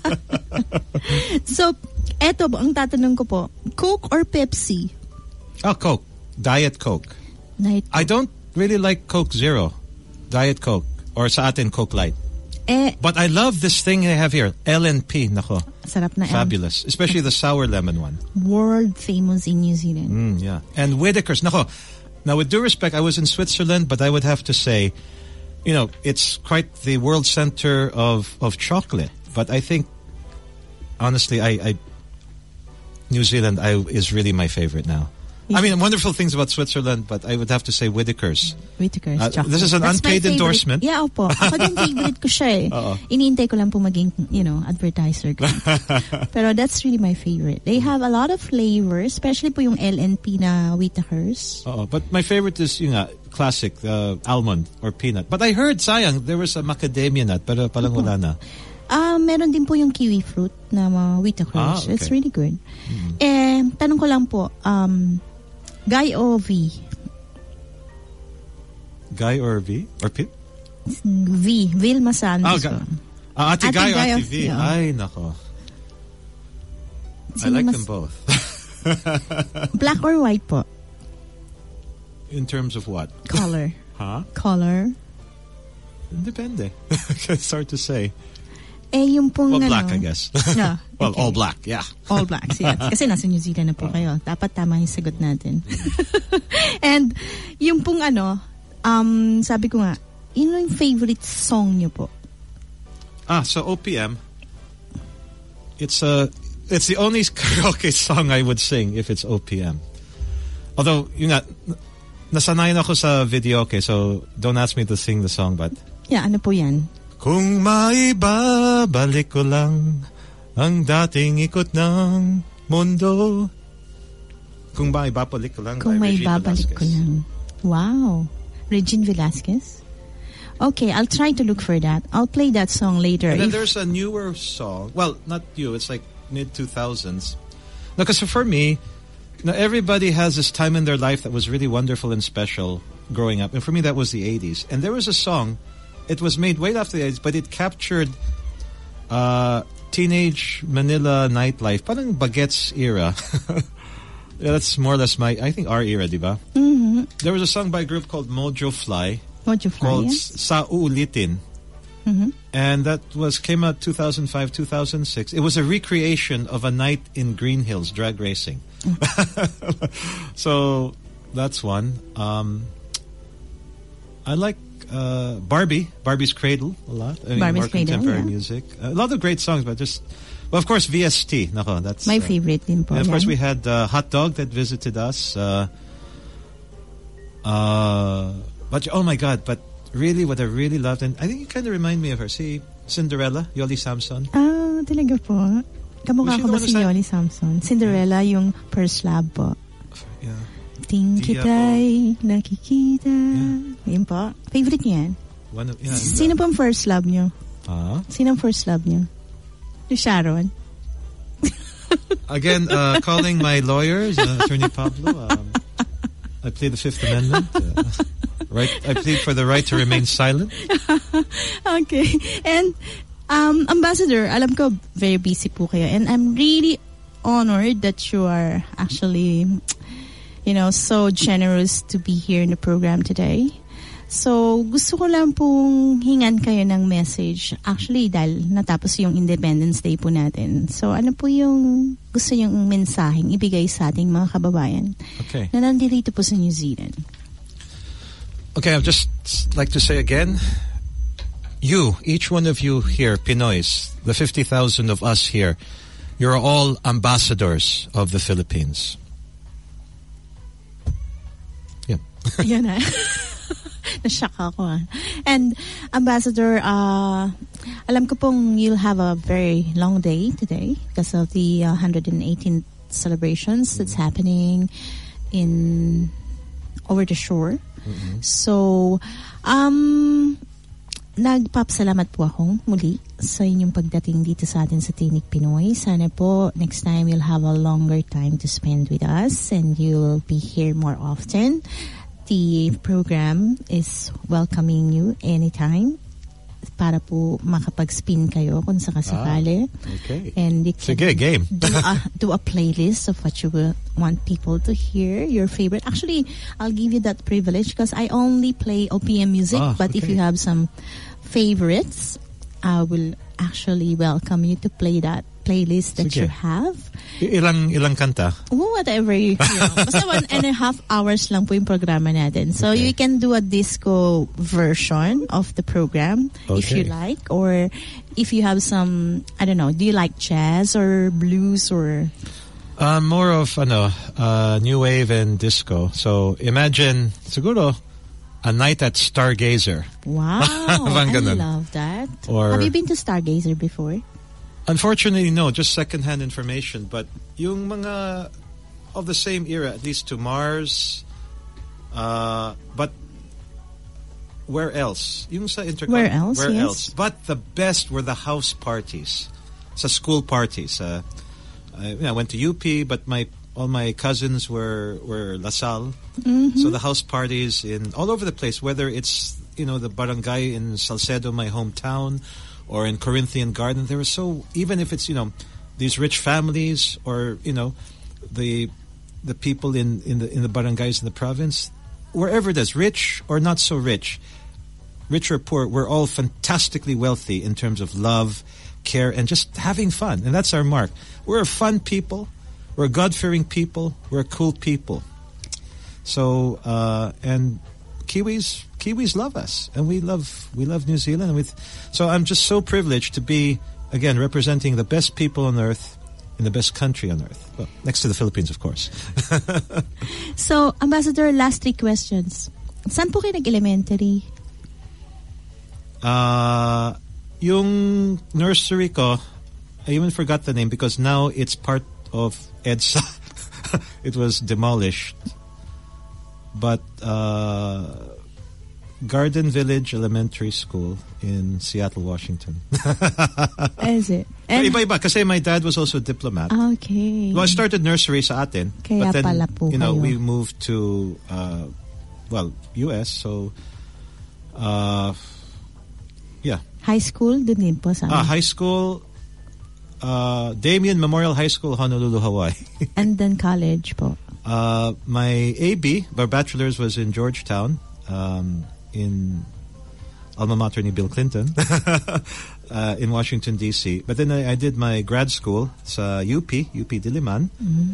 So, eto, ang tatanong ko po, Coke or Pepsi? Oh, Coke. Diet Coke. Diet Coke. I don't really like Coke Zero. Diet Coke. Or sa atin, Coke Light. But I love this thing they have here. LNP. Nako. Sarap na. Fabulous. Especially the sour lemon one. World famous in New Zealand. Yeah. And Whittaker's. Nako. Now, with due respect, I was in Switzerland, but I would have to say, it's quite the world center of chocolate. But I think, honestly, New Zealand is really my favorite now. I mean, wonderful things about Switzerland, but I would have to say Whittaker's. Whittaker's chocolate. This is an That's unpaid endorsement. Yeah, opo. Ako din favorite ko siya eh. Iniintay ko lang po maging, advertiser ko. Pero that's really my favorite. They have a lot of flavors, especially po yung LNP na Whittaker's. But my favorite is yung classic almond or peanut. But I heard, sayang, there was a macadamia nut, pero palang wala na. Meron din po yung kiwi fruit na Whittaker's. Okay. It's really good. Tanong ko lang po, Guy o V? Guy or V? Or Pip? V. Vilma Santos. Ate Guy or Ate V? Yeah. Ay, nako. I like them both. Black or white po? In terms of what? Color. Color. Depende. It's hard to say. Yung pong black, I guess. Yeah. Well, okay. all black, yeah. All blacks, yes. Kasi nasa New Zealand na po kayo. Dapat tama yung sagot natin. And yung pong sabi ko nga, yun yung favorite song niyo po? So OPM, it's the only karaoke song I would sing if it's OPM. Although, yun nga, nasanayan ako sa video, okay, so don't ask me to sing the song, but... Yeah, ano po yan? Kung maibabalik ko lang ang dating ikot ng mundo. Kung maibabalik ko lang by Regine Velasquez. Wow. Regine Velasquez? Okay, I'll try to look for that. I'll play that song later. And then there's a newer song. Well, not new. It's like mid-2000s. Because for me, everybody has this time in their life that was really wonderful and special growing up. And for me, that was the 80s. And there was a song... It was made way after the 80s, but it captured teenage Manila nightlife. Parang Bagets era. That's more or less I think our era, diba? Mm-hmm. There was a song by a group called Mojo Fly. Called Sa Uulitin. Mm-hmm. And that came out 2005, 2006. It was a recreation of a night in Green Hills drag racing. So that's one. I like Barbie's Cradle a lot. I mean, Barbie's more Cradle, contemporary yeah. music. A lot of great songs, but of course, VST. Nako, that's my favorite din po. And of course, we had Hot Dog that visited us. But oh my God! But really, what I really loved, and I think you kind of remind me of her. See, Cinderella, Yoli Samson. Talaga po. Kamukha ko ba si Yoli Samson? Cinderella, yung First Love po. Yeah. Ting kita'y nakikita. Yeah. Yun po. Favorite niya yan? Sino pong first love niyo? Sino ang first love niyo? Yung Sharon? Again, calling my lawyers, Attorney Pablo. I plead the Fifth Amendment. I plead for the right to remain silent. Okay. And, Ambassador, alam ko, very busy po kayo. And I'm really honored that you are actually... so generous to be here in the program today. So, gusto ko lang pong hingan kayo ng message. Actually, dahil natapos yung Independence Day po natin. So, ano po yung gusto yung mensaheng ibigay sa ating mga kababayan na nandito po sa New Zealand? Okay, I'd just like to say again, each one of you here, Pinoys, the 50,000 of us here, you're all ambassadors of the Philippines. Yan na. Nashock ako. And Ambassador, alam ko pong you'll have a very long day today because of the 118th celebrations that's happening over the shore. Mm-hmm. So, nagpapasalamat po akong muli sa inyong pagdating dito sa atin sa Tinig Pinoy. Sana po next time you'll have a longer time to spend with us and you'll be here more often. The program is welcoming you anytime para po makapag-spin kayo kung sakasakali. Okay. And you can game. do a playlist of what you will want people to hear, your favorite. Actually, I'll give you that privilege because I only play OPM music, but if you have some favorites, I will actually welcome you to play that playlist that you have. Ilang kanta? Whatever you know. Basta 1.5 hours lang po yung programa natin. So you can do a disco version of the program if you like. Or if you have some, I don't know, do you like jazz or blues or More of new wave and disco. So imagine siguro a night at Stargazer. Wow, I love that. Have you been to Stargazer before? Unfortunately, no. Just secondhand information. But yung mga of the same era, at least to Mars. But where else? Yung sa Where else? Where yes. else? But the best were the house parties. Sa school parties. I went to UP, but all my cousins were LaSalle. Mm-hmm. So the house parties all over the place, whether it's, the barangay in Salcedo, my hometown, or in Corinthian Garden, there was even if it's, these rich families or, the people in the barangays in the province, wherever it is, rich or not so rich or poor, we're all fantastically wealthy in terms of love, care, and just having fun. And that's our mark. We're a fun people. We're a God-fearing people. We're a cool people. So, and Kiwis love us, and we love New Zealand. So I'm just so privileged to be, again, representing the best people on earth in the best country on earth. Well, next to the Philippines, of course. So, Ambassador, last 3 questions. Saan po kayo nag-elementary? Yung nursery ko, I even forgot the name because now it's part of EDSA. It was demolished. But Garden Village Elementary School in Seattle, Washington. Is it? And iba-iba kasi my dad was also a diplomat. Okay. Well, I started nursery sa atin. Kaya but then, pala po kayo. we moved to, US. So, yeah. High school, dun din po sa high school, Damien Memorial High School, Honolulu, Hawaii. And then college po? My AB, my bachelor's was in Georgetown, in alma mater ni Bill Clinton, in Washington, D.C. But then I did my grad school sa UP Diliman,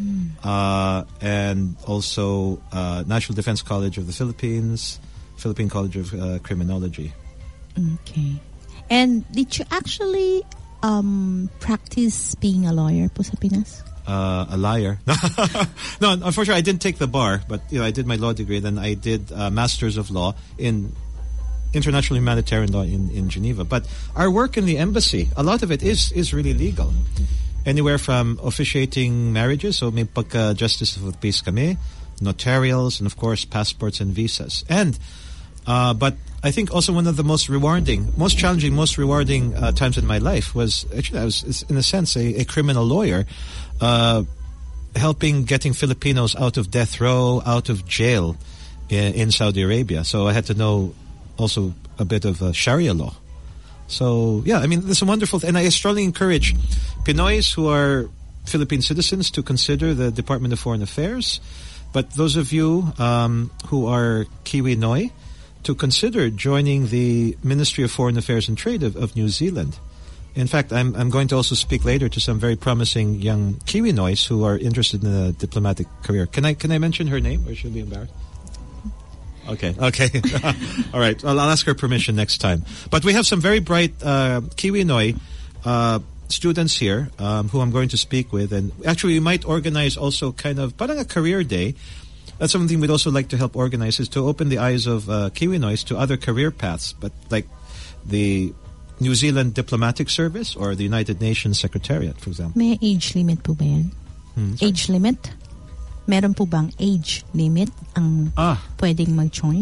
and also National Defense College of the Philippines, Philippine College of Criminology. Okay. And did you actually practice being a lawyer po sa Pinas? A liar. No, unfortunately, I didn't take the bar, but I did my law degree. Then I did Masters of Law in International Humanitarian Law in Geneva. But our work in the embassy, a lot of it is really legal. Anywhere from officiating marriages, so may pagka-justice of the peace kami, notarials, and of course passports and visas. And but I think also one of the most challenging, most rewarding times in my life was actually I was in a sense a criminal lawyer, helping getting Filipinos out of death row, out of jail in Saudi Arabia. So I had to know also a bit of Sharia law. So yeah, I mean, there's some wonderful, and I strongly encourage Pinoys who are Philippine citizens to consider the Department of Foreign Affairs. But those of you who are Kiwi Noy, to consider joining the Ministry of Foreign Affairs and Trade of New Zealand. In fact, I'm going to also speak later to some very promising young Kiwi Noys who are interested in a diplomatic career. Can I mention her name, or she'll be embarrassed? Okay. All right. I'll ask her permission next time. But we have some very bright Kiwi Noy students here who I'm going to speak with, and actually we might organize also kind of parang a career day. That's something we'd also like to help organize, is to open the eyes of Kiwi Noys to other career paths, but like the New Zealand Diplomatic Service or the United Nations Secretariat, for example. May age limit po ba yan? Age limit? Meron po bang age limit ang pwedeng mag-join?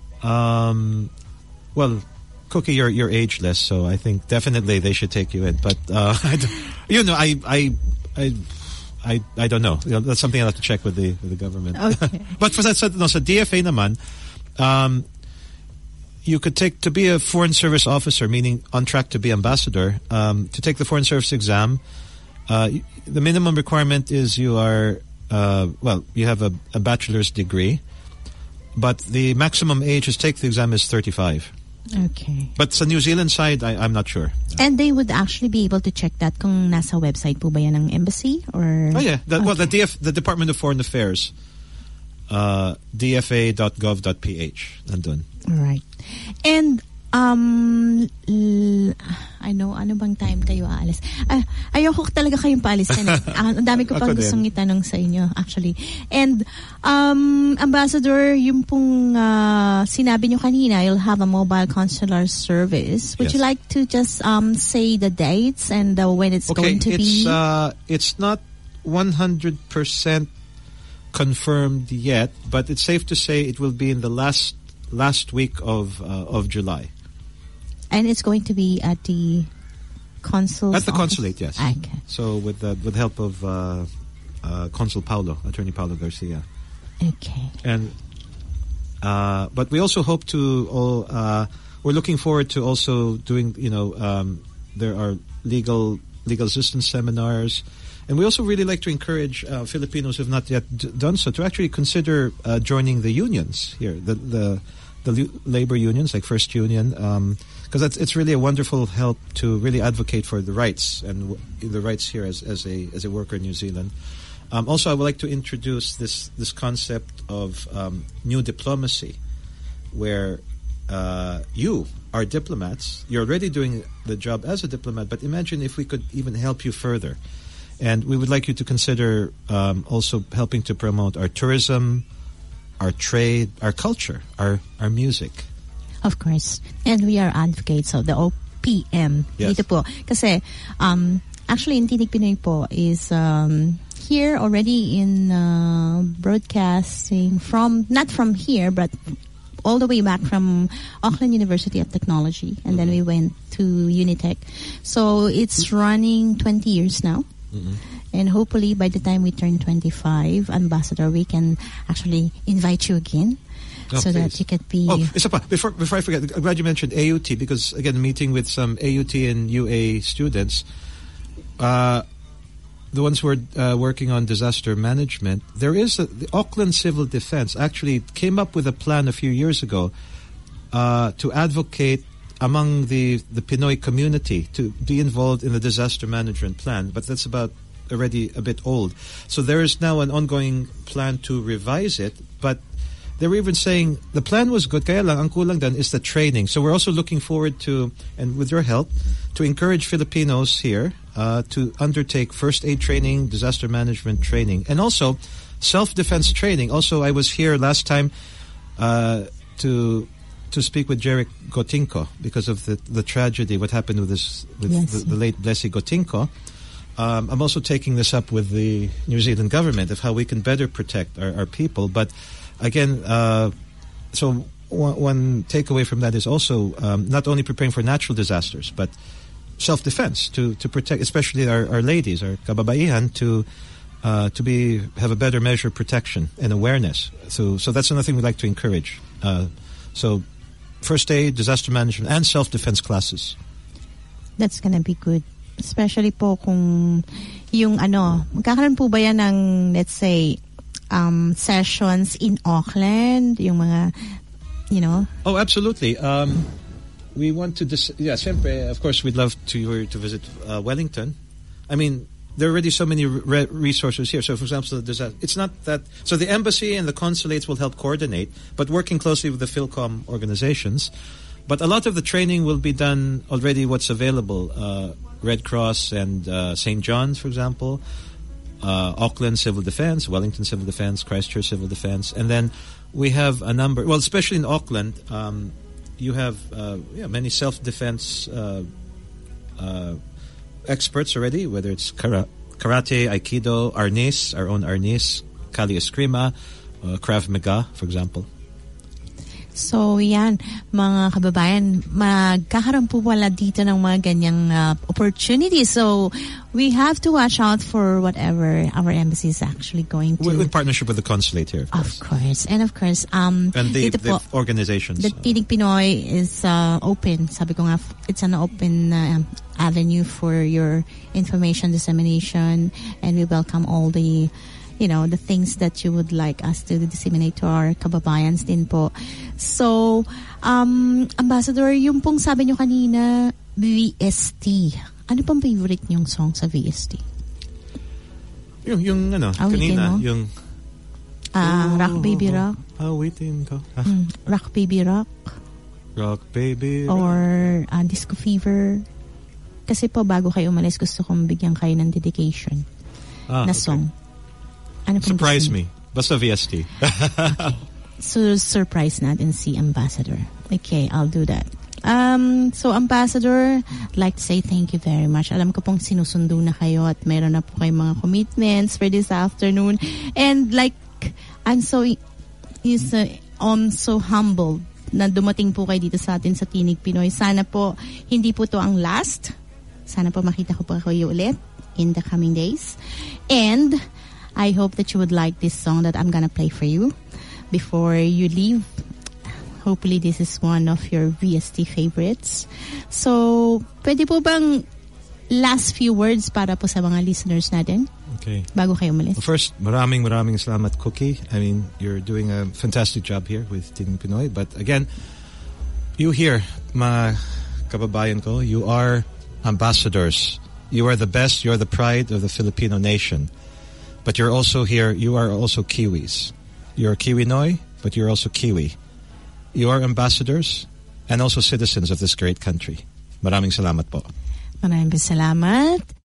Well, Cookie, you're ageless, so I think definitely they should take you in. But I don't know. That's something I'll have to check with the government. Okay. But for that, sa DFA naman, you could take, to be a Foreign Service officer, meaning on track to be ambassador, to take the Foreign Service exam, the minimum requirement is you are, you have a bachelor's degree, but the maximum age to take the exam is 35. Okay. But sa New Zealand side, I'm not sure. And they would actually be able to check that kung nasa website po ba yan ng embassy? Or? Oh yeah. Well, the Department of Foreign Affairs, dfa.gov.ph. Nandun. Right. And Ano bang time kayo aalis? Ayoko talaga kayong paalisin. Ang dami ko pang gustong itanong sa inyo, actually. And, Ambassador, yung pong sinabi nyo kanina, you'll have a mobile consular service. Would you like to just say the dates and when it's going to be? It's not 100% confirmed yet, but it's safe to say it will be in the last week of July. And it's going to be at the consulate. At the consulate, yes. Okay. So with the help of Consul Paulo, Attorney Paulo Garcia. Okay. And but we also hope to we're looking forward to also doing, there are legal assistance seminars, and we also really like to encourage Filipinos who have not yet done so to actually consider joining the unions here, the labor unions like First Union, because it's really a wonderful help to really advocate for the rights and the rights here as a worker in New Zealand. Also, I would like to introduce this concept of new diplomacy, where you are diplomats. You're already doing the job as a diplomat, but imagine if we could even help you further. And we would like you to consider also helping to promote our tourism, our trade, our culture, our music. Of course. And we are advocates of the OPM. Yes. Dito po. Kasi, actually, in Tinig Pinoy po is here already in broadcasting not from here, but all the way back from Auckland University of Technology. And then we went to Unitech. So it's running 20 years now. Mm-hmm. And hopefully by the time we turn 25, Ambassador, we can actually invite you again. So please. That you could be... isa pa, before I forget, I'm glad you mentioned AUT, because again, meeting with some AUT and UA students, the ones who are working on disaster management, there is the Auckland Civil Defense actually came up with a plan a few years ago to advocate among the Pinoy community to be involved in the disaster management plan, but that's about already a bit old. So there is now an ongoing plan to revise it, but they were even saying the plan was good, kaya lang, ang kulang dan is the training. So we're also looking forward to, and with your help, to encourage Filipinos here to undertake first aid training, disaster management training, and also self-defense training. Also, I was here last time to speak with Jeric Gotinko because of the tragedy, what happened with the late Blessy Gotinko. I'm also taking this up with the New Zealand government of how we can better protect our people. But again, so one takeaway from that is also not only preparing for natural disasters, but self-defense to protect, especially our ladies, our kababaihan, to have a better measure of protection and awareness. So that's another thing we'd like to encourage. So first aid, disaster management, and self-defense classes. That's gonna be good. Especially po kung yung magkakaroon po ba yan ng, let's say, sessions in Auckland, yung mga, Oh, absolutely. We want to, siyempre, of course, we'd love to visit Wellington. I mean, there are already so many resources here. So, for example, it's not that... So the embassy and the consulates will help coordinate, but working closely with the PhilCom organizations. But a lot of the training will be done already what's available. Red Cross and St. John's, for example. Auckland Civil Defense, Wellington Civil Defense, Christchurch Civil Defense. And then we have a number... Well, especially in Auckland, you have many self-defense experts already, whether it's karate, aikido, arnis, our own arnis, Kali Eskrima, Krav Maga, for example. So, yan, mga kababayan, magkakaroon po wala dito ng mga ganyang opportunities. So, we have to watch out for whatever our embassy is actually going to... With partnership with the consulate here, of course. And of course, and the organizations. The Tinig Pinoy is open. Sabi ko nga, it's an open avenue for your information dissemination, and we welcome all the the things that you would like us to disseminate to our kababayans din po. So, Ambassador, yung pong sabi nyo kanina, VST. Ano pang favorite nyong song sa VST? Yung kanina, yung... Rock Baby Rock. Awitin ko. Rock Baby Rock. Rock Baby. Or Disco Fever. Kasi po, bago kayo umalis, gusto kong bigyan kayo ng dedication na song. Ano surprise me. Basta VST. Okay. So, surprise natin si Ambassador. Okay, I'll do that. So, Ambassador, I'd like to say thank you very much. Alam ko pong sinusundo na kayo at meron na po kayong mga commitments for this afternoon. And like, I'm so humbled na dumating po kayo dito sa atin sa Tinig Pinoy. Sana po, hindi po to ang last. Sana po makita ko po kayo ulit in the coming days. And I hope that you would like this song that I'm gonna play for you before you leave. Hopefully this is one of your VST favorites. So, pwede po bang last few words para po sa mga listeners natin? Okay. Bago kayo umalis. Well, first, maraming salamat, Cookie. I mean, you're doing a fantastic job here with Tinig Pinoy. But again, you here, mga kababayan ko, you are ambassadors. You are the best. You're the pride of the Filipino nation. But you're also here. You are also Kiwis. You're Kiwinoy, but you're also Kiwi. You are ambassadors and also citizens of this great country. Maraming salamat po. Maraming salamat.